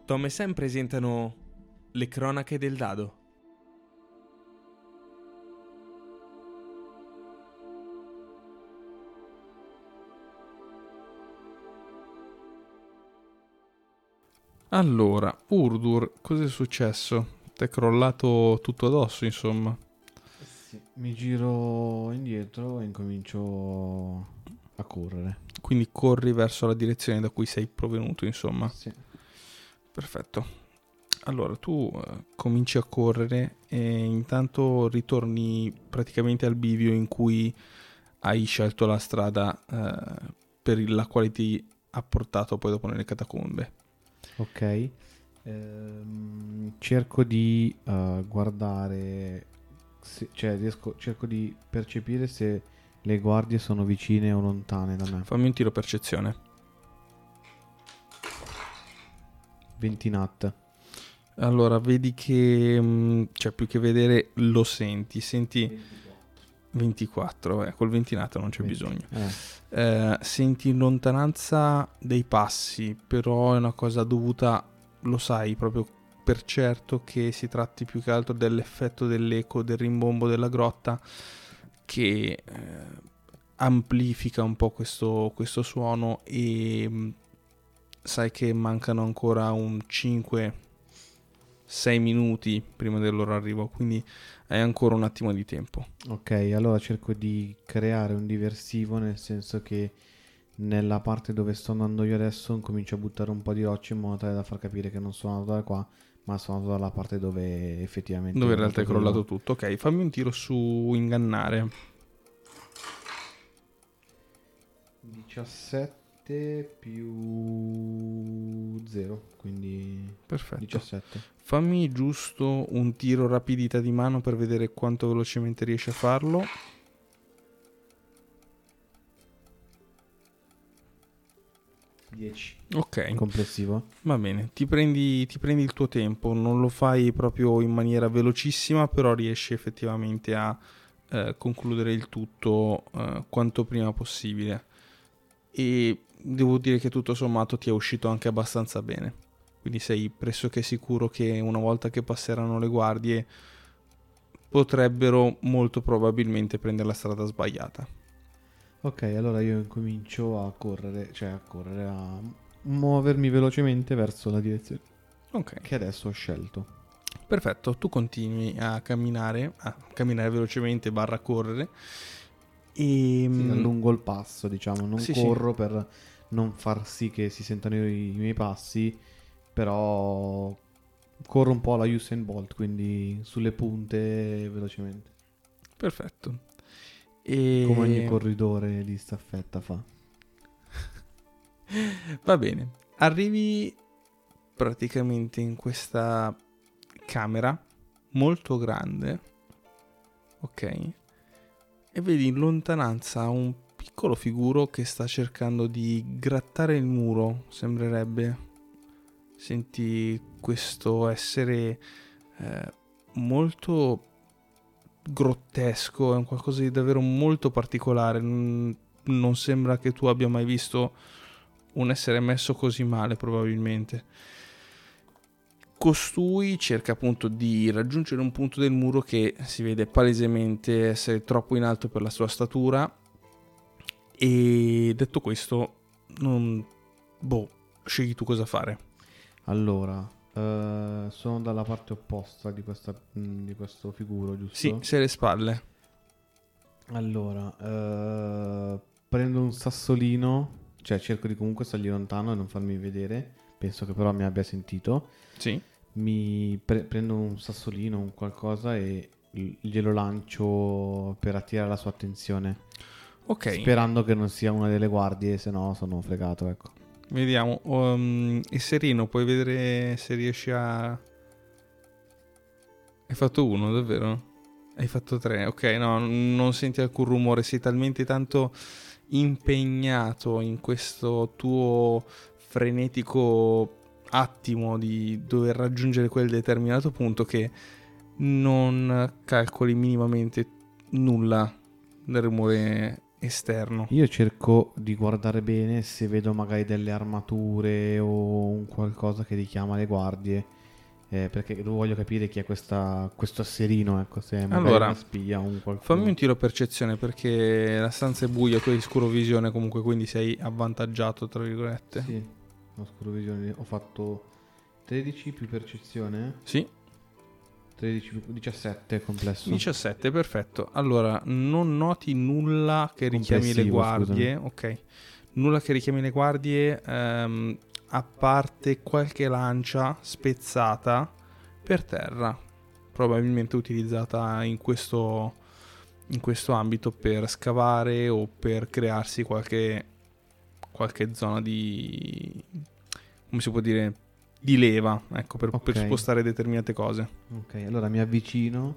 Tom e Sam presentano le cronache del dado. Allora, Urdur, cos'è successo? T'è crollato tutto addosso, insomma. Sì, mi giro indietro e incomincio a correre. Quindi corri verso la direzione da cui sei provenuto, insomma. Sì. Perfetto. Allora, tu cominci a correre e intanto ritorni praticamente al bivio in cui hai scelto la strada per la quale ti ha portato poi dopo nelle catacombe. Ok. Cerco di guardare, cerco di percepire se le guardie sono vicine o lontane da me. Fammi un tiro percezione. 20 nat. Allora, vedi che, cioè più che vedere, lo senti. Senti 24, col 20 nato non c'è 20. bisogno. Senti in lontananza dei passi, però è una cosa dovuta, lo sai proprio per certo, che si tratti più che altro dell'effetto dell'eco, del rimbombo della grotta, che amplifica un po' questo suono, e sai che mancano ancora un 5-6 minuti prima del loro arrivo, quindi hai ancora un attimo di tempo. Ok, allora cerco di creare un diversivo, nel senso che nella parte dove sto andando io adesso incomincio a buttare un po' di rocce in modo tale da far capire che non sono andato da qua, ma sono andato dalla parte dove effettivamente Dove in realtà è prima. crollato tutto. Ok, fammi un tiro su ingannare. 17 più 0, quindi Perfetto. 17. Fammi giusto un tiro rapidità di mano per vedere quanto velocemente riesci a farlo. 10 Ok, complessivo. va bene. Ti prendi il tuo tempo. Non lo fai proprio in maniera velocissima, però riesci effettivamente a concludere il tutto quanto prima possibile. E devo dire che tutto sommato ti è uscito anche abbastanza bene. Quindi sei pressoché sicuro che una volta che passeranno le guardie potrebbero molto probabilmente prendere la strada sbagliata. Ok, allora io incomincio a muovermi velocemente verso la direzione Ok, che adesso ho scelto. perfetto. Tu continui a camminare velocemente barra correre. E Sì, allungo il passo, diciamo, non sì, corro per non far sì che si sentano i miei passi, però corro un po' alla Usain Bolt, quindi sulle punte velocemente. perfetto. Come ogni E corridore di staffetta fa. va bene. Arrivi praticamente in questa camera molto grande, ok? E vedi in lontananza un piccolo figuro che sta cercando di grattare il muro, sembrerebbe. Senti questo essere molto grottesco, è un qualcosa di davvero molto particolare. Non sembra che tu abbia mai visto un essere messo così male, probabilmente. Costui cerca appunto di raggiungere un punto del muro che si vede palesemente essere troppo in alto per la sua statura, e detto questo, scegli tu cosa fare. Allora, sono dalla parte opposta di questo figuro, giusto? Sì, sei alle spalle. Allora, prendo un sassolino, cioè cerco di comunque stargli lontano e non farmi vedere, penso che però mi abbia sentito. Sì. Prendo un sassolino, un qualcosa e glielo lancio per attirare la sua attenzione, Ok, sperando che non sia una delle guardie, se no sono fregato, ecco. vediamo. E Serino, puoi vedere se riesci a... Hai fatto uno, davvero? Hai fatto 3, ok, no, non senti alcun rumore, sei talmente tanto impegnato in questo tuo frenetico attimo di dover raggiungere quel determinato punto che non calcoli minimamente nulla del rumore esterno. Io cerco di guardare bene se vedo magari delle armature o qualcosa che richiama le guardie, perché voglio capire chi è questo asserino, ecco, se è magari Allora, una spia o un fammi qualcuno. un tiro a percezione perché la stanza è buia, tu hai scurovisione comunque, quindi sei avvantaggiato, tra virgolette. Sì, ho scurovisione, ho fatto 13 più percezione, Sì, 13 più 17 complesso. 17, perfetto. Allora, non noti nulla che richiami le Complessivo, guardie, ok. Nulla che richiami le guardie, a parte qualche lancia spezzata per terra, probabilmente utilizzata in questo ambito per scavare o per crearsi qualche zona di, come si può dire, di leva, ecco, per Ok. spostare determinate cose. Ok, allora mi avvicino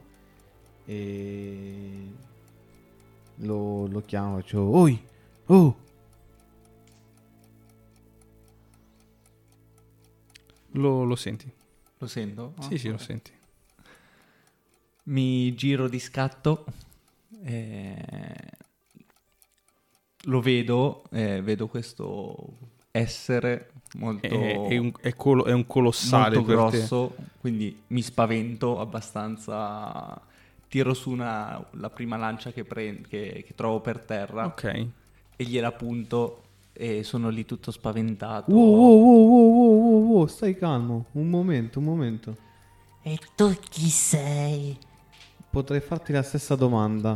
e lo chiamo, faccio oi, oh, Lo senti? Lo sento? Sì, sì, lo ok. senti. Mi giro di scatto, lo vedo, vedo questo essere molto, È un colossale molto per te. grosso, quindi mi spavento abbastanza. Tiro su la prima lancia che trovo per terra Ok. e gliela punto e sono lì tutto spaventato. wow, stai calmo, un momento. E tu chi sei? Potrei farti la stessa domanda.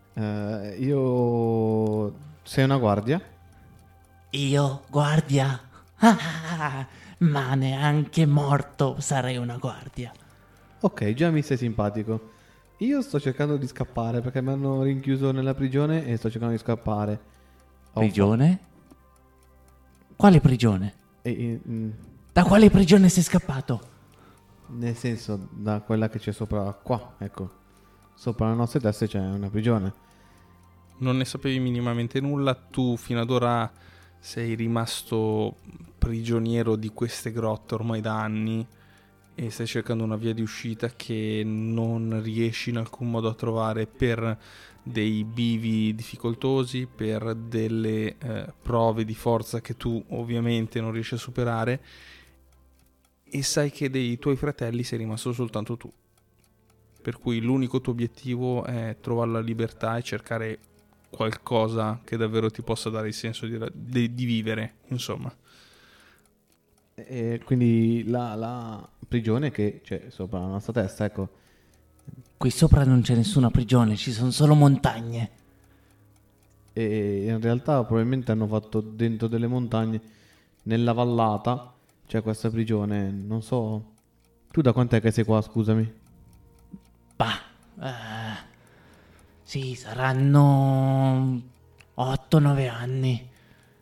Io... Sei una guardia? Io, guardia? Ah, ma neanche morto sarei una guardia. Ok, già mi sei simpatico. Io sto cercando di scappare perché mi hanno rinchiuso nella prigione e sto cercando di scappare. Ho Prigione? Quale prigione? Da quale prigione sei scappato? Nel senso, da quella che c'è sopra qua, ecco. Sopra le nostre teste c'è una prigione. Non ne sapevi minimamente nulla. Tu fino ad ora sei rimasto prigioniero di queste grotte ormai da anni e stai cercando una via di uscita che non riesci in alcun modo a trovare per dei bivi difficoltosi, per delle prove di forza che tu ovviamente non riesci a superare, e sai che dei tuoi fratelli sei rimasto soltanto tu. Per cui l'unico tuo obiettivo è trovare la libertà e cercare qualcosa che davvero ti possa dare il senso di vivere, insomma. E quindi la prigione che c'è sopra la nostra testa, ecco. Qui sopra non c'è nessuna prigione, ci sono solo montagne. E in realtà probabilmente hanno fatto dentro delle montagne, nella vallata, c'è questa prigione, non so. Tu da quant'è che sei qua, scusami? Bah, sì, saranno 8-9 anni.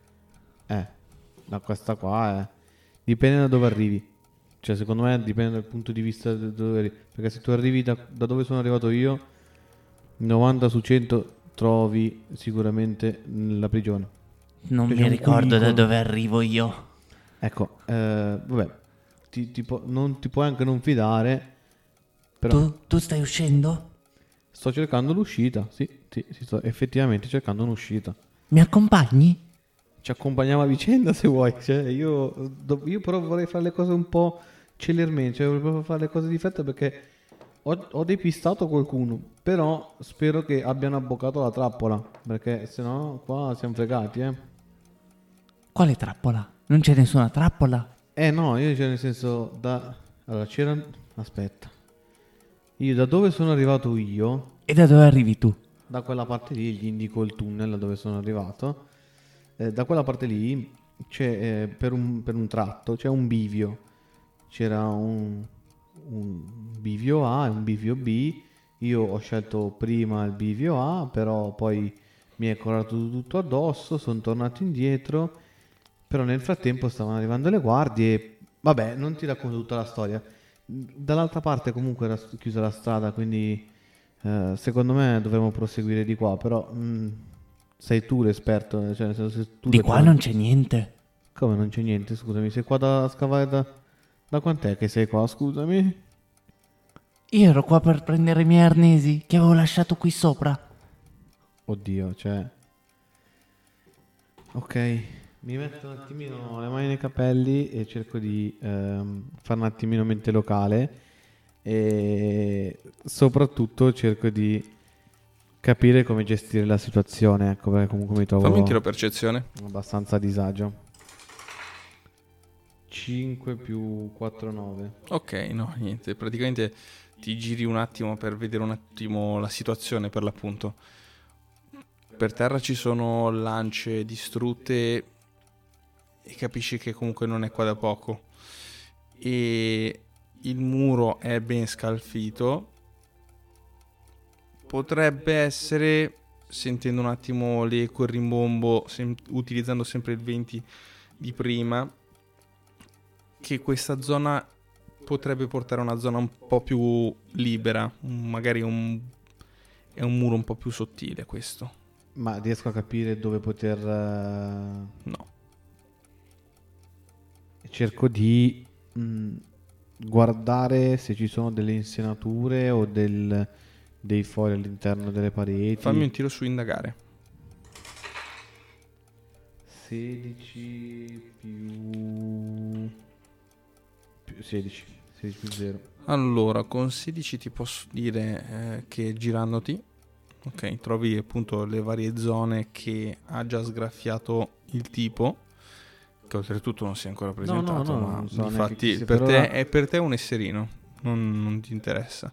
Da questa qua è... Dipende da dove arrivi. Cioè, secondo me dipende dal punto di vista da dove arrivi. Perché se tu arrivi da dove sono arrivato io, 90 su 100 trovi sicuramente la prigione. Non Cioè, mi c'è un ricordo da cunicolo. dove arrivo io. Ecco, vabbè, non ti puoi anche non fidare, però Tu stai uscendo? sto cercando l'uscita, sì, sto effettivamente cercando un'uscita. Mi accompagni? Ci accompagniamo a vicenda se vuoi, cioè io però vorrei fare le cose un po' celermente, cioè vorrei proprio fare le cose di fretta perché ho depistato qualcuno, però spero che abbiano abboccato la trappola, perché sennò qua siamo fregati, eh. Quale trappola? Non c'è nessuna trappola. No, io cioè nel senso allora c'era... Aspetta. Io da dove sono arrivato io, E da dove arrivi tu? da quella parte lì, gli indico il tunnel da dove sono arrivato. Da quella parte lì c'è per un tratto c'è un bivio. C'era un bivio A e un bivio B. Io ho scelto prima il bivio A, però poi mi è colato tutto addosso, sono tornato indietro. Però nel frattempo stavano arrivando le guardie. Vabbè, non ti racconto tutta la storia. Dall'altra parte comunque era chiusa la strada, quindi secondo me dovremmo proseguire di qua. Però sei tu l'esperto. Cioè, nel senso, se tu Di le qua puoi- non c'è niente. Come non c'è niente, scusami. Sei qua da scavare da quant'è che sei qua, scusami? Io ero qua per prendere i miei arnesi che avevo lasciato qui sopra. Oddio, cioè... Ok, Mi metto un attimino le mani nei capelli e cerco di fare un attimino mente locale e soprattutto cerco di capire come gestire la situazione, ecco, perché comunque mi Fammi un tiro trovo percezione. abbastanza a disagio. 5 più 4, 9. Ok, no, niente. Praticamente ti giri un attimo per vedere un attimo la situazione, per l'appunto. Per terra ci sono lance distrutte e capisci che comunque non è qua da poco. E il muro è ben scalfito. Potrebbe essere, sentendo un attimo l'eco, il rimbombo, utilizzando sempre il 20 di prima, che questa zona potrebbe portare a una zona un po' più libera, magari è un muro un po' più sottile questo. Ma riesco a capire dove poter... No. Cerco di guardare se ci sono delle insenature o dei fori all'interno delle pareti. Fammi un tiro su indagare. 16 più 16 più 0. Allora, con 16 ti posso dire che girandoti, ok, trovi appunto le varie zone che ha già sgraffiato il tipo, che oltretutto non si è ancora presentato, no, ma non so neanche infatti chi sia per per te ora. è per te un esserino, non ti interessa.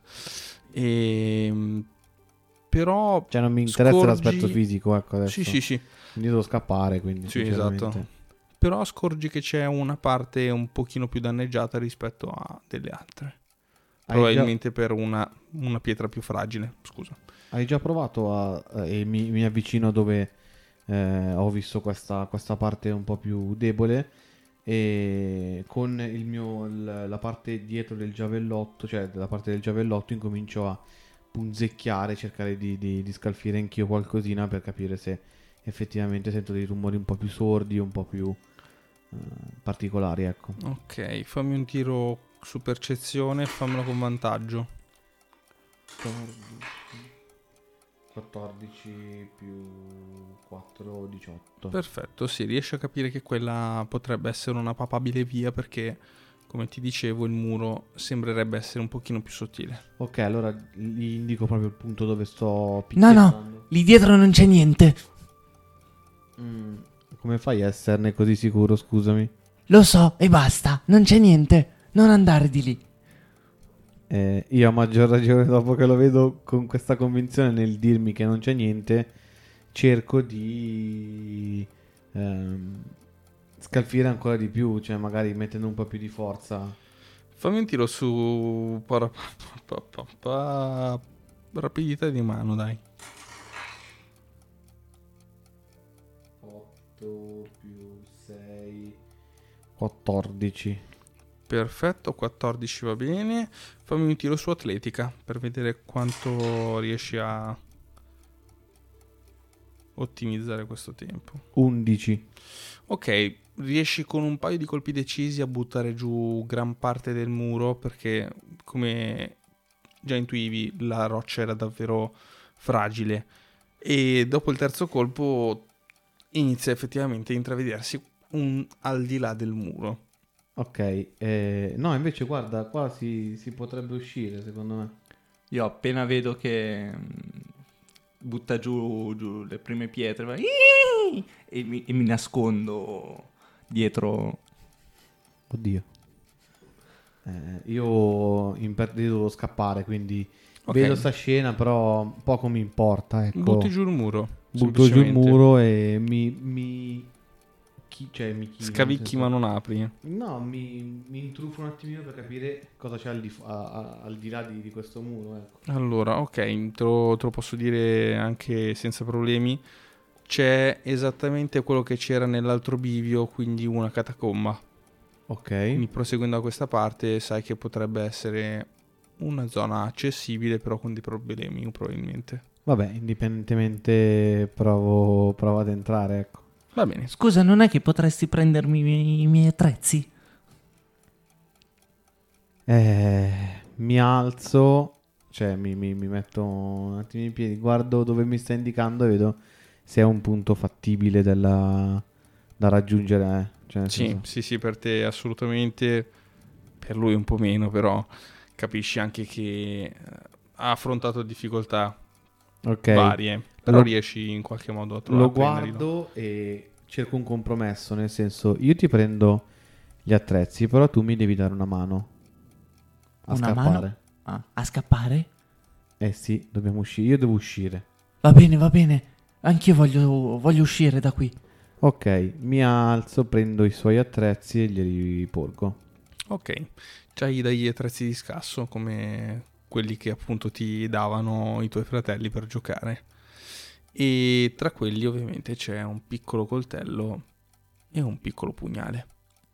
Però Cioè non mi interessa scorgi- l'aspetto fisico, ecco adesso. Sì. Quindi devo scappare, quindi Sì, sinceramente. esatto. Però scorgi che c'è una parte un pochino più danneggiata rispetto a delle altre. Probabilmente per una pietra più fragile, scusa. Hai già provato e mi avvicino dove ho visto questa parte un po' più debole e con la parte dietro del giavellotto, cioè della parte del giavellotto, incomincio a punzecchiare, cercare di scalfire anch'io qualcosina per capire se effettivamente sento dei rumori un po' più sordi, un po' più particolari, ecco. Ok, fammi un tiro su percezione, fammelo con vantaggio. 14 più 4, 18. Perfetto, sì, riesci a capire che quella potrebbe essere una papabile via perché, come ti dicevo, il muro sembrerebbe essere un pochino più sottile. Ok, allora gli indico proprio il punto dove sto No, picchiettando. lì dietro non c'è niente. Come fai a esserne così sicuro, scusami? Lo so e basta, non c'è niente. Non andare di lì. Io a maggior ragione dopo che lo vedo con questa convinzione nel dirmi che non c'è niente, cerco di scalfire ancora di più, cioè magari mettendo un po' più di forza. Fammi un tiro su rapidità di mano, dai. 8 più 6, 14. Perfetto, 14 va bene. Fammi un tiro su atletica per vedere quanto riesci a ottimizzare questo tempo. 11. Ok, riesci con un paio di colpi decisi a buttare giù gran parte del muro perché, come già intuivi, la roccia era davvero fragile e dopo il terzo colpo inizia effettivamente a intravedersi un al di là del muro. Ok, no, invece guarda, qua si potrebbe uscire, secondo me. Io appena vedo che butta giù le prime pietre e mi nascondo dietro. Oddio. Io devo scappare, quindi Ok. vedo sta scena, però poco mi importa, ecco. Butti giù il muro. Butto giù il semplicemente. muro e mi Scavicchi ma non apri. No, mi intrufo un attimino per capire cosa c'è al di là di questo muro, ecco. Allora, ok, te lo posso dire anche senza problemi. C'è esattamente quello che c'era nell'altro bivio, quindi una catacomba. Ok. Quindi proseguendo da questa parte sai che potrebbe essere una zona accessibile, però con dei problemi probabilmente. Vabbè, indipendentemente provo ad entrare, ecco. Va bene. Scusa, non è che potresti prendermi i miei attrezzi? Mi alzo, cioè mi metto un attimo in piedi, guardo dove mi sta indicando e vedo se è un punto fattibile da raggiungere, cioè nel Sì, senso- sì, per te assolutamente, per lui un po' meno, però capisci anche che ha affrontato difficoltà Ok, varie, però lo, riesci in qualche modo a trovare a lo prenderlo. guardo e cerco un compromesso, nel senso io ti prendo gli attrezzi, però tu mi devi dare una mano a Una mano? scappare. A scappare? Eh sì, dobbiamo uscire, io devo uscire. Va bene, va bene. Anch'io voglio uscire da qui. Ok, mi alzo, prendo i suoi attrezzi e glieli porgo. Ok, c'hai degli attrezzi di scasso come quelli che appunto ti davano i tuoi fratelli per giocare. E tra quelli ovviamente c'è un piccolo coltello e un piccolo pugnale.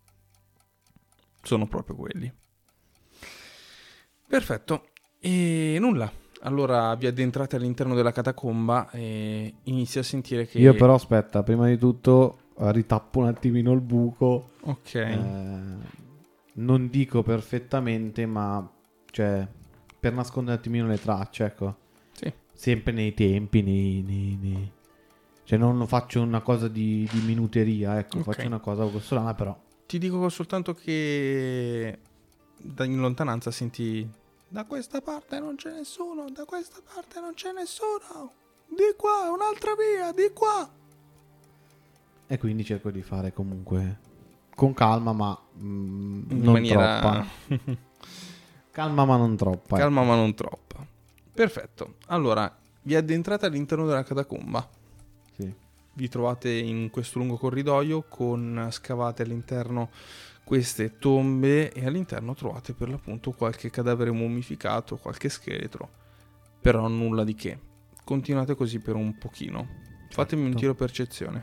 Sono proprio quelli. Perfetto. E nulla. Allora vi addentrate all'interno della catacomba e inizi a sentire che... Io però aspetta, prima di tutto ritappo un attimino il buco. Ok. Non dico perfettamente, ma cioè per nascondere un attimino le tracce, ecco. Sì. Sempre nei tempi, cioè non faccio una cosa di minuteria, ecco, Ok. faccio una cosa grossolana, però. Ti dico soltanto che in lontananza senti... Da questa parte non c'è nessuno, da questa parte non c'è nessuno. Di qua, è un'altra via, di qua. E quindi cerco di fare comunque con calma, ma In non maniera... troppa. Calma, ma non troppa. Calma ecco. ma non troppa. Perfetto. Allora, vi addentrate all'interno della catacomba. Sì. Vi trovate in questo lungo corridoio con scavate all'interno queste tombe e all'interno trovate per l'appunto qualche cadavere mummificato, qualche scheletro, però nulla di che. Continuate così per un pochino. Fatemi un Certo. tiro percezione.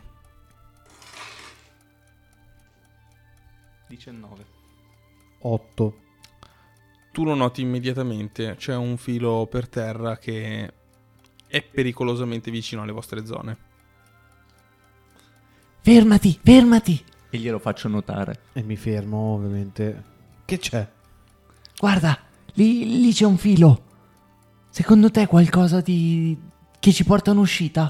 19. 8. Tu lo noti immediatamente, c'è un filo per terra che è pericolosamente vicino alle vostre zone. Fermati, fermati. E glielo faccio notare. E mi fermo, ovviamente. Che c'è? Guarda, lì c'è un filo. Secondo te è qualcosa di... che ci porta un'uscita?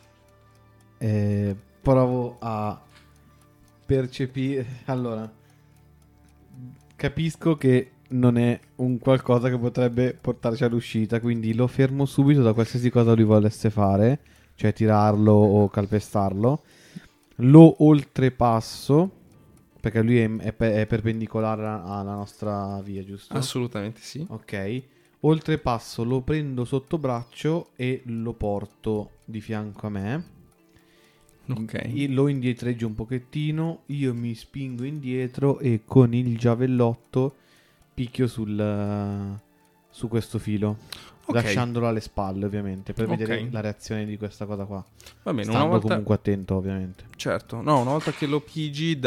Provo a percepire. Allora, capisco che non è un qualcosa che potrebbe portarci all'uscita, quindi lo fermo subito da qualsiasi cosa lui volesse fare, cioè tirarlo o calpestarlo. Lo oltrepasso, perché lui è perpendicolare alla nostra via, giusto? Assolutamente sì. Ok. Oltrepasso, lo prendo sotto braccio e lo porto di fianco a me. Ok. Lo indietreggio un pochettino, io mi spingo indietro e con il giavellotto picchio su questo filo, Ok. lasciandolo alle spalle ovviamente, per Ok. vedere la reazione di questa cosa qua. Va bene, una Stando volta... comunque attento ovviamente. Certo, no, una volta che lo pigi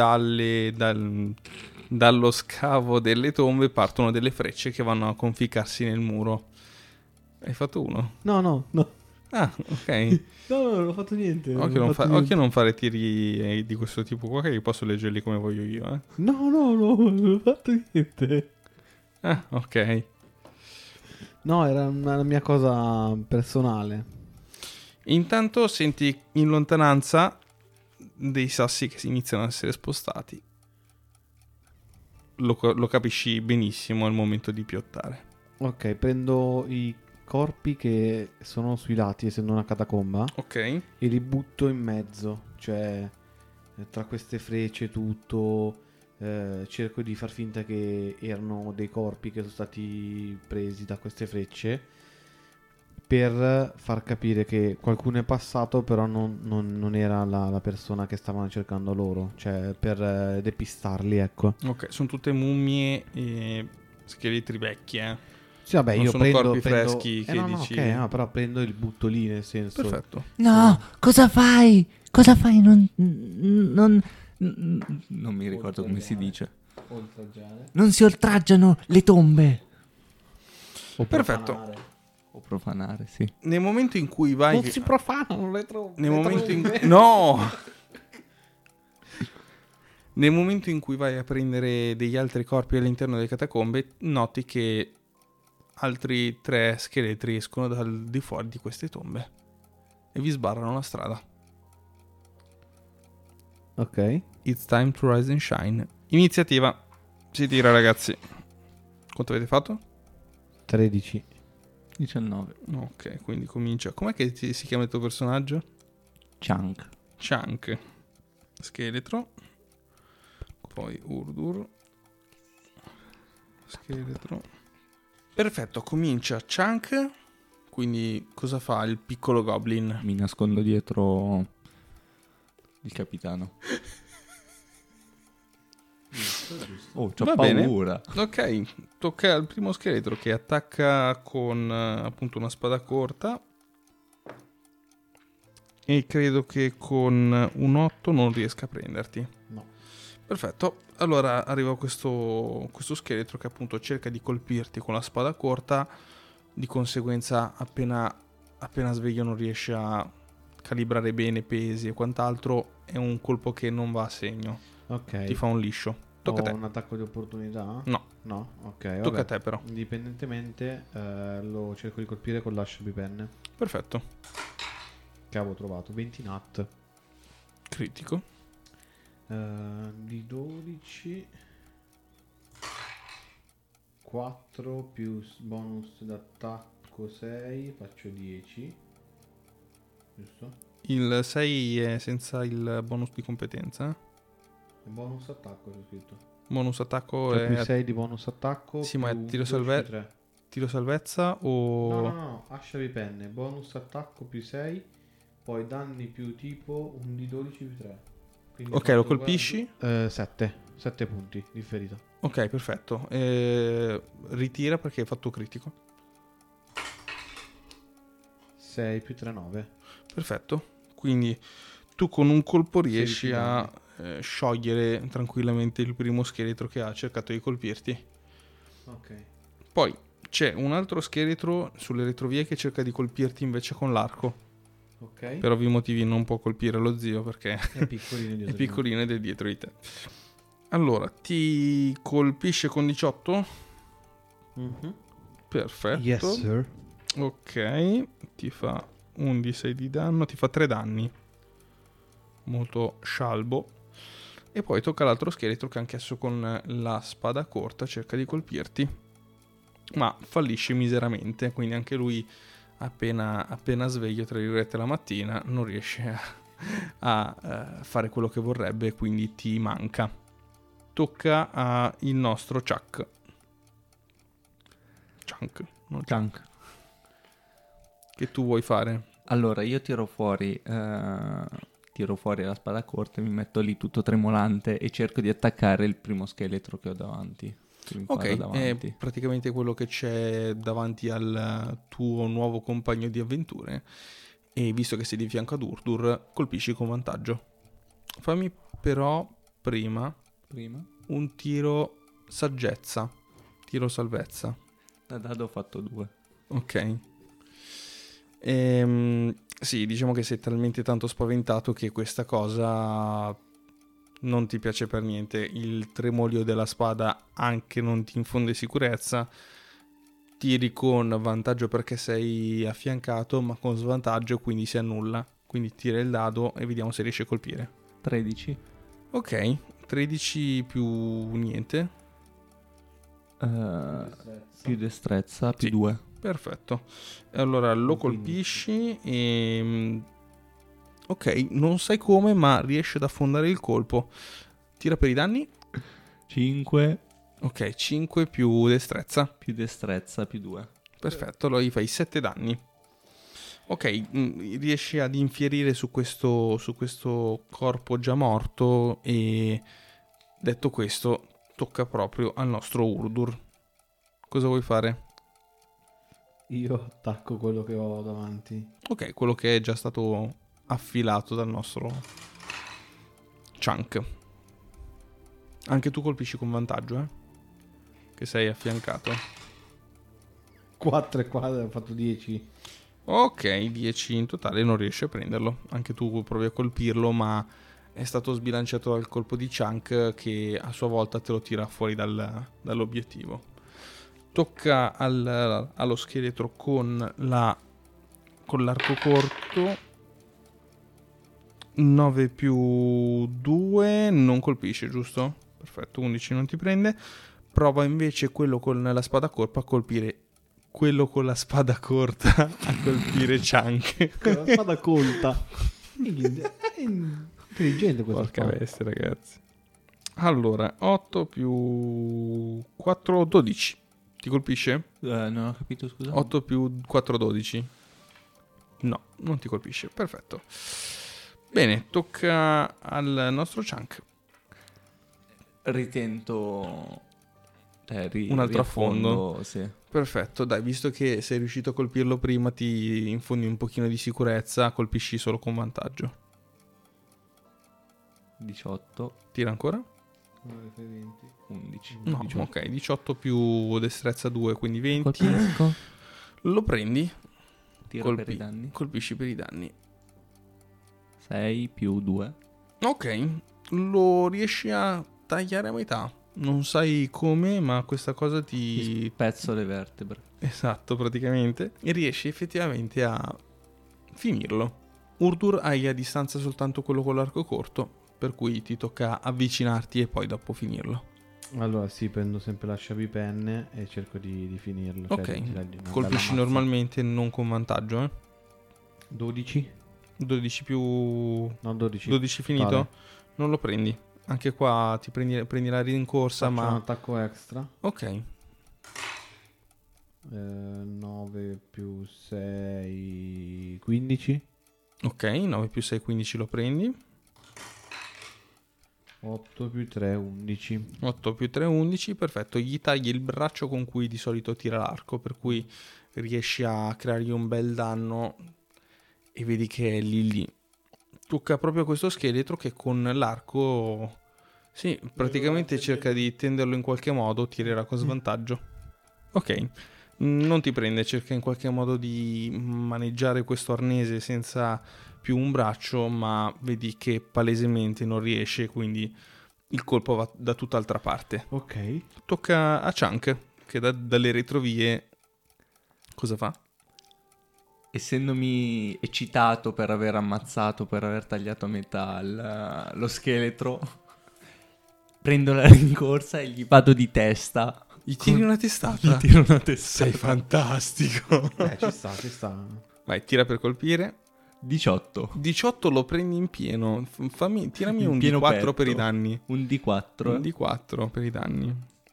dallo scavo delle tombe partono delle frecce che vanno a conficcarsi nel muro. Hai fatto uno? No. Ah, ok. No, non ho fatto niente. Occhio a non fare tiri di questo tipo qua, che io posso leggerli come voglio io, eh. No, non ho fatto niente. Ah, ok. No, era una mia cosa personale. Intanto senti in lontananza dei sassi che si iniziano ad essere spostati. Lo capisci benissimo al momento di piottare. Ok, prendo i corpi che sono sui lati, essendo una catacomba, Ok. e li butto in mezzo, cioè tra queste frecce tutto. Cerco di far finta che erano dei corpi che sono stati presi da queste frecce, per far capire che qualcuno è passato, però non era la persona che stavano cercando loro, cioè per depistarli, ecco. Ok, sono tutte mummie e scheletri vecchi, eh. Sì, vabbè, Non io sono prendo, corpi freschi che no, dici- ok, no, però prendo il butto lì, nel senso. Perfetto. No, cosa fai? Cosa fai? Non Non mi ricordo come si dice. non si oltraggiano le tombe. O Perfetto. profanare. O profanare, sì. Nel momento in cui vai... Non si profanano le trombe. Nel momento in No! Nel momento in cui vai a prendere degli altri corpi all'interno delle catacombe, noti che altri 3 scheletri escono dal di fuori di queste tombe e vi sbarrano la strada. Ok. It's time to rise and shine. Iniziativa. Si tira, ragazzi. Quanto avete fatto? 13. 19. Ok, quindi comincia. Com'è che si chiama il tuo personaggio? Chunk. Chunk. Scheletro. Poi Urdur. Scheletro. Perfetto, comincia Chunk. Quindi cosa fa il piccolo goblin? Mi nascondo dietro il capitano. Oh, c'ho Va bene. paura. Ok, tocca al primo scheletro che attacca con appunto una spada corta. E credo che con un 8 non riesca a prenderti. No. Perfetto, allora arriva questo scheletro che appunto cerca di colpirti con la spada corta. Di conseguenza appena sveglio non riesce a calibrare bene pesi e quant'altro. È un colpo che non va a segno. Ok. Ti fa un liscio. Tocca a te. Ho un attacco di opportunità? No. No? Ok, vabbè. Tocca a te però. Indipendentemente lo cerco di colpire con l'ascia bipenne Perfetto. che avevo trovato. 20 nat. Critico. Di 12. 4 più bonus d'attacco 6. Faccio 10. Giusto? Il 6 è senza il bonus di competenza. Bonus attacco c'è scritto. Bonus attacco Cioè più è 6 di bonus attacco. Sì, ma è più tiro 12 più 3. tiro salvezza o... No. Ascia di penne. Bonus attacco più 6. Poi danni più tipo un di 12 più 3. Quindi Ok, lo colpisci? 7 punti di ferita. Ok, perfetto. Ritira perché hai fatto critico. 6 più 3 9. Perfetto. Quindi tu con un colpo riesci 16 a sciogliere tranquillamente il primo scheletro che ha cercato di colpirti. Ok. Poi c'è un altro scheletro sulle retrovie che cerca di colpirti invece con l'arco. Ok. Per ovvi motivi non può colpire lo zio perché È piccolino dietro è di piccolino ed è dietro di te. Allora, ti colpisce con 18? me. Mhm. Perfetto. Yes, sir. Ok, ti fa un di 6 di danno, ti fa 3 danni. Molto scialbo. E poi tocca all'altro scheletro che anch'esso con la spada corta cerca di colpirti. Ma fallisce miseramente, quindi anche lui appena sveglio, tra virgolette, la mattina, non riesce a fare quello che vorrebbe, quindi ti manca. Tocca al nostro Chunk. Non Chunk. Che tu vuoi fare? Allora, io tiro fuori la spada corta, mi metto lì tutto tremolante e cerco di attaccare il primo scheletro che ho davanti. che mi Ok, pare è davanti. praticamente quello che c'è davanti al tuo nuovo compagno di avventure. E visto che sei di fianco ad Urdur, colpisci con vantaggio. Fammi però prima Prima? un tiro saggezza. Tiro salvezza. Da dado ho fatto 2. Ok. Sì, diciamo che sei talmente tanto spaventato che questa cosa non ti piace per niente. Il tremolio della spada anche non ti infonde sicurezza. Tiri con vantaggio perché sei affiancato, ma con svantaggio quindi si annulla. Quindi tira il dado e vediamo se riesci a colpire. 13. Ok, 13 più niente. Più destrezza, più Sì. 2. Perfetto. E allora lo Quindi- colpisci e... Ok, non sai come, ma riesce ad affondare il colpo. Tira per i danni. 5 Ok, 5 più destrezza. più destrezza, più 2. Perfetto, allora gli fai 7 danni. Ok, riesci ad infierire su questo corpo già morto e detto questo, tocca proprio al nostro Urdur. Cosa vuoi fare? Io attacco quello che ho davanti. Ok, quello che è già stato affilato dal nostro Chunk. Anche tu colpisci con vantaggio, che sei affiancato. 4 e 4, ho fatto 10. Ok, 10 in totale, non riesci a prenderlo. Anche tu provi a colpirlo, ma è stato sbilanciato dal colpo di Chunk che a sua volta te lo tira fuori dall'obiettivo. Tocca allo scheletro con l'arco corto 9 più 2 non colpisce, giusto? Perfetto, 11 non ti prende. Prova invece quello con la spada corta a colpire quello con la spada corta a colpire Chunk. Con la spada colta. È intelligente questa Porca spada. bestia, ragazzi. Allora, 8 più 4, 12. Ti colpisce? Non ho capito, scusa. 8 più 4, 12. No, non ti colpisce. Perfetto. Bene, tocca al nostro Chunk. Ritento... Un altro affondo. Sì. Perfetto, dai, visto che sei riuscito a colpirlo prima, ti infondi un pochino di sicurezza, colpisci solo con vantaggio. 18, Tira ancora? 11. No, 18. ok, 18 più destrezza 2, quindi 20. Colpisco. Lo prendi, Tiro per i danni. colpisci per i danni. 6 più 2. Ok, lo riesci a tagliare a metà. Non sai come, ma questa cosa ti... Pezzo le vertebre. Esatto, praticamente. E riesci effettivamente a finirlo. Urdur hai a distanza soltanto quello con l'arco corto, per cui ti tocca avvicinarti e poi dopo finirlo. Allora sì, prendo sempre la sciabipenne e cerco di finirlo. Cioè Ok, di tirargli una colpisci bella mazza. normalmente non con vantaggio, 12? 12 più... No, 12. 12 finito? Totale. Non lo prendi. Anche qua ti prendi la rincorsa, Faccio un ma... attacco extra. Ok, 9 più 6, 15. ok, 9 più 6, 15 lo prendi. 8 più 3, 11. 8 più 3, 11, perfetto. Gli tagli il braccio con cui di solito tira l'arco, per cui riesci a creargli un bel danno e vedi che è lì. Tocca proprio a questo scheletro che con l'arco, sì, praticamente cerca di tenderlo in qualche modo, tirerà con svantaggio. Ok, non ti prende, cerca in qualche modo di maneggiare questo arnese senza più un braccio, ma vedi che palesemente non riesce, quindi il colpo va da tutt'altra parte. Ok. Tocca a Chunk, che dalle retrovie cosa fa? Essendomi eccitato per aver ammazzato, per aver tagliato a metà lo scheletro, prendo la rincorsa e gli vado di testa. Gli tiri una Gli testata? tiro una testata. Sei fantastico. Ci sta, ci sta. Vai, tira per colpire. 18. 18 lo prendi in pieno. Tirami In un pieno D4 petto. per i danni. Un D4. Un D4 per i danni.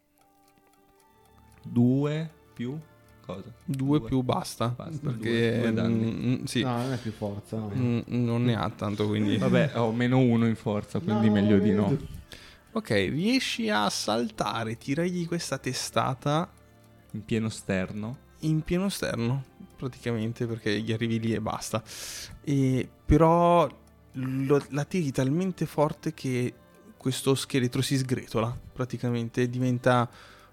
2 più... cosa? 2 più basta. Basta, Perché due danni. sì, No, non è più forza. No. non ne ha tanto, quindi... Vabbè, ho meno 1 in forza, quindi meglio di no. Ok, riesci a saltare, tiragli questa testata In pieno sterno. in pieno sterno, praticamente, perché gli arrivi lì e basta. Però la tiri talmente forte che questo scheletro si sgretola, praticamente, diventa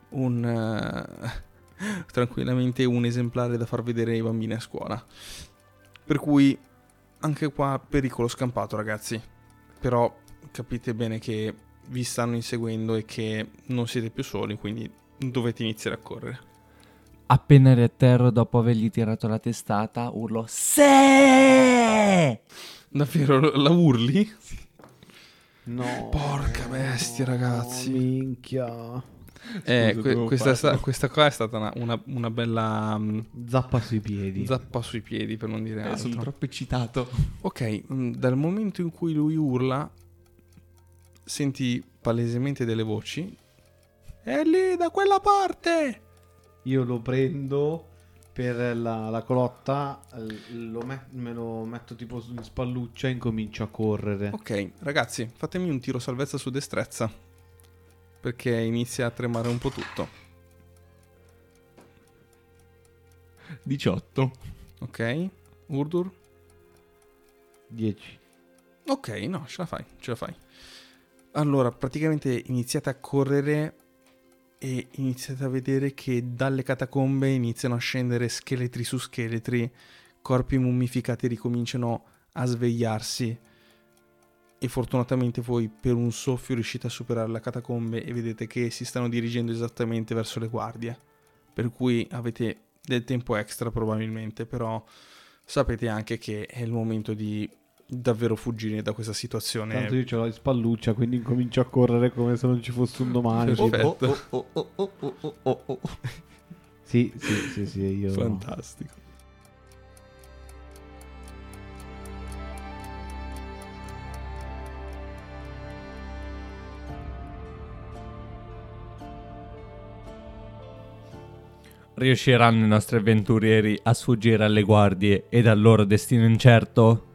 tranquillamente un esemplare da far vedere ai bambini a scuola. Per cui anche qua pericolo scampato, ragazzi. Però capite bene che vi stanno inseguendo e che non siete più soli, quindi dovete iniziare a correre. Appena riatterro dopo avergli tirato la testata, urlo "Se!" Davvero la urli? No. Porca bestia, ragazzi. Minchia. Questa qua è stata una bella Zappa sui piedi. zappa sui piedi, per non dire Sono altro. troppo eccitato. Ok, dal momento in cui lui urla, senti palesemente delle voci. È lì, da quella parte! Io lo prendo per la colotta, me lo metto tipo in spalluccia e incomincio a correre. Ok, ragazzi, fatemi un tiro salvezza su destrezza, perché inizia a tremare un po' tutto. 18. Ok, Urdur? 10. Ok, no, ce la fai. Allora, praticamente iniziate a correre e iniziate a vedere che dalle catacombe iniziano a scendere scheletri su scheletri, corpi mummificati ricominciano a svegliarsi e fortunatamente voi per un soffio riuscite a superare le catacombe e vedete che si stanno dirigendo esattamente verso le guardie, per cui avete del tempo extra probabilmente, però sapete anche che è il momento di davvero fuggire da questa situazione. Tanto io ce l'ho in spalluccia, quindi incomincio a correre come se non ci fosse un domani. Perfetto. Sì, io... Fantastico. Riusciranno i nostri avventurieri a sfuggire alle guardie e dal loro destino incerto?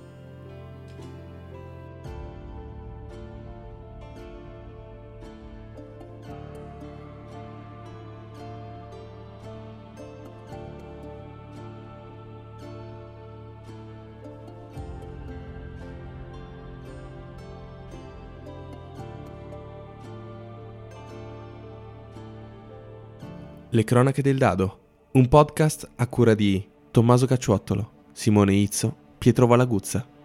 Le cronache del dado, un podcast a cura di Tommaso Cacciuottolo, Simone Izzo, Pietro Valaguzza.